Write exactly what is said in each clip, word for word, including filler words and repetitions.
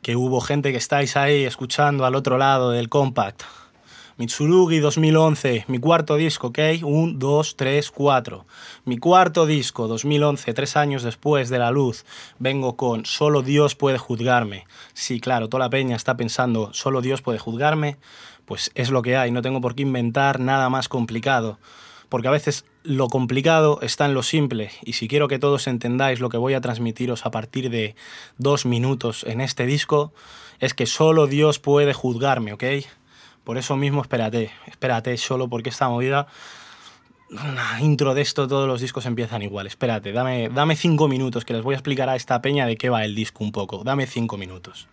que hubo gente que estáis ahí escuchando al otro lado del compact. Mitsurugi dos mil once, mi cuarto disco, ¿ok? Un, dos, tres, cuatro. Mi cuarto disco, dos mil once, tres años después de la luz, vengo con Solo Dios puede juzgarme. Sí, claro, toda la peña está pensando, ¿solo Dios puede juzgarme? Pues es lo que hay, no tengo por qué inventar nada más complicado. Porque a veces lo complicado está en lo simple, y si quiero que todos entendáis lo que voy a transmitiros a partir de dos minutos en este disco, es que solo Dios puede juzgarme, ¿ok? Por eso mismo espérate, espérate solo porque esta movida, una intro de esto, todos los discos empiezan igual. Espérate, dame, dame cinco minutos que les voy a explicar a esta peña de qué va el disco un poco. Dame cinco minutos.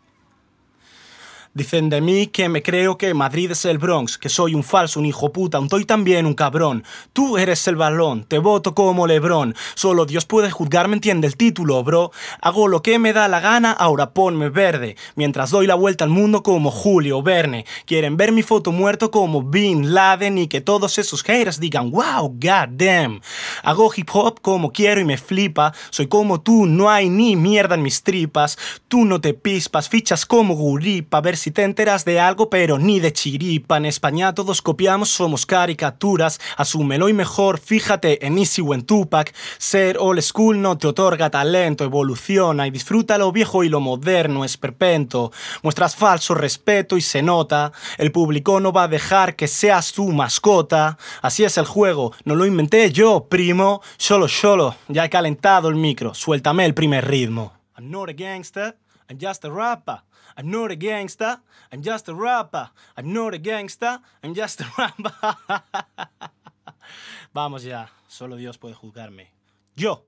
Dicen de mí que me creo que Madrid es el Bronx, que soy un falso, un hijo puta, un toy también un cabrón. Tú eres el balón, te voto como Lebrón. Solo Dios puede juzgarme, entiende el título, bro. Hago lo que me da la gana, ahora ponme verde. Mientras doy la vuelta al mundo como Julio Verne. Quieren ver mi foto muerto como Bin Laden y que todos esos haters digan wow, god damn. Hago hip hop como quiero y me flipa. Soy como tú, no hay ni mierda en mis tripas. Tú no te pispas, fichas como guripa. A ver si te enteras de algo, pero ni de chiripa. En España todos copiamos, somos caricaturas. Asúmelo y mejor, fíjate en Easy o en Tupac. Ser old school no te otorga talento. Evoluciona y disfruta lo viejo y lo moderno es perpetuo. Muestras falso respeto y se nota. El público no va a dejar que seas tu mascota. Así es el juego, no lo inventé yo, primo. Solo, solo, ya he calentado el micro. Suéltame el primer ritmo. I'm not a gangster, I'm just a rapper. I'm not a gangster, I'm just a rapper. I'm not a gangster, I'm just a rapper. Vamos ya, solo Dios puede juzgarme. Yo.